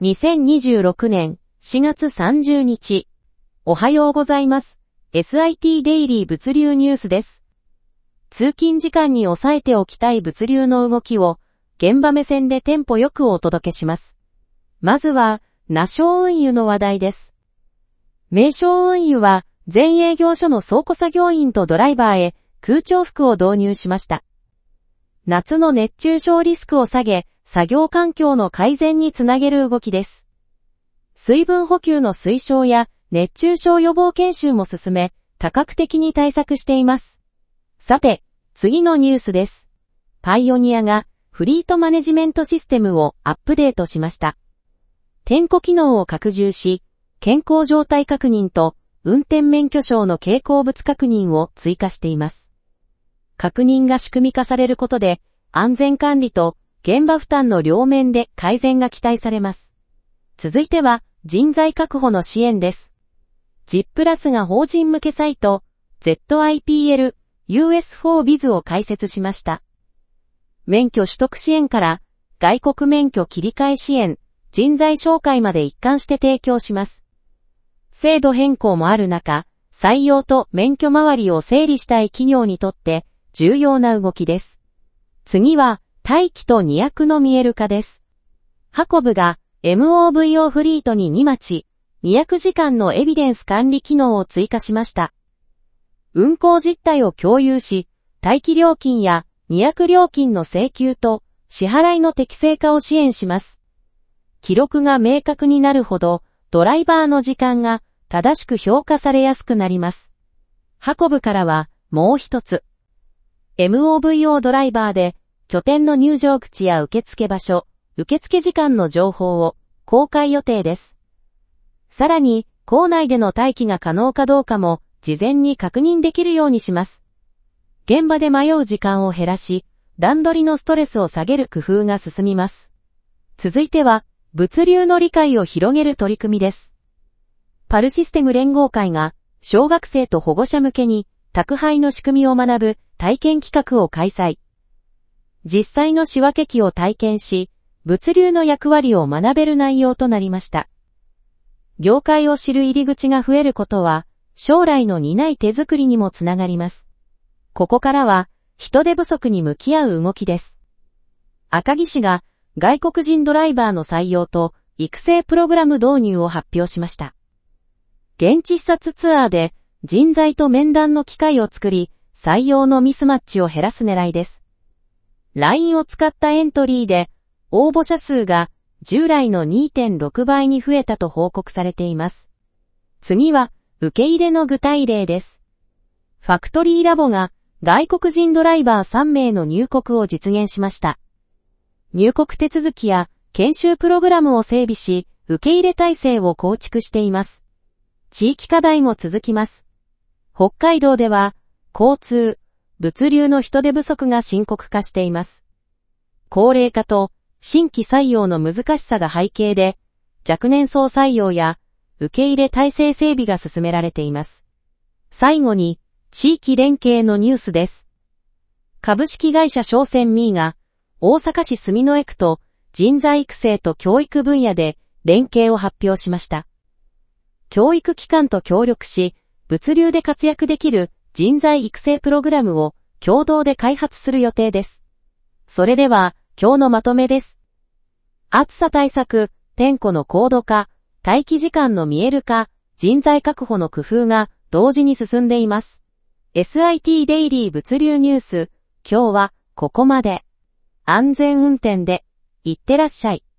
2026年4月30日。おはようございます。SIT デイリー物流ニュースです。通勤時間に押さえておきたい物流の動きを現場目線でテンポよくお届けします。まずは、名称運輸の話題です。名称運輸は全営業所の倉庫作業員とドライバーへ空調服を導入しました。夏の熱中症リスクを下げ、作業環境の改善につなげる動きです。水分補給の推奨や熱中症予防研修も進め、多角的に対策しています。さて、次のニュースです。パイオニアがフリートマネジメントシステムをアップデートしました。点呼機能を拡充し、健康状態確認と運転免許証の傾向物確認を追加しています。確認が仕組み化されることで、安全管理と現場負担の両面で改善が期待されます。続いては、人材確保の支援です。JIT プラスが法人向けサイト、ZIPL US4Biz を開設しました。免許取得支援から、外国免許切り替え支援、人材紹介まで一貫して提供します。制度変更もある中、採用と免許周りを整理したい企業にとって重要な動きです。次は、待機と2役の見える化です。運ぶが MOVO フリートに2待ち、2役時間のエビデンス管理機能を追加しました。運行実態を共有し、待機料金や2役料金の請求と支払いの適正化を支援します。記録が明確になるほど、ドライバーの時間が正しく評価されやすくなります。運ぶからはもう一つ。MOVO ドライバーで、拠点の入場口や受付場所、受付時間の情報を公開予定です。さらに、構内での待機が可能かどうかも事前に確認できるようにします。現場で迷う時間を減らし、段取りのストレスを下げる工夫が進みます。続いては、物流の理解を広げる取り組みです。パルシステム連合会が、小学生と保護者向けに、宅配の仕組みを学ぶ体験企画を開催。実際の仕分け機を体験し、物流の役割を学べる内容となりました。業界を知る入り口が増えることは、将来の担い手作りにもつながります。ここからは、人手不足に向き合う動きです。赤城市が、外国人ドライバーの採用と育成プログラム導入を発表しました。現地視察ツアーで人材と面談の機会を作り、採用のミスマッチを減らす狙いです。LINE を使ったエントリーで応募者数が従来の 2.6 倍に増えたと報告されています。次は受け入れの具体例です。ファクトリーラボが外国人ドライバー3名の入国を実現しました。入国手続きや研修プログラムを整備し、受け入れ体制を構築しています。地域課題も続きます。北海道では交通、物流の人手不足が深刻化しています。高齢化と新規採用の難しさが背景で、若年層採用や受け入れ体制整備が進められています。最後に、地域連携のニュースです。株式会社商船ミーが、大阪市住之江区と人材育成と教育分野で連携を発表しました。教育機関と協力し、物流で活躍できる人材育成プログラムを共同で開発する予定です。それでは、今日のまとめです。暑さ対策、点呼の高度化、待機時間の見える化、人材確保の工夫が同時に進んでいます。SIT デイリー物流ニュース、今日はここまで。安全運転で、いってらっしゃい。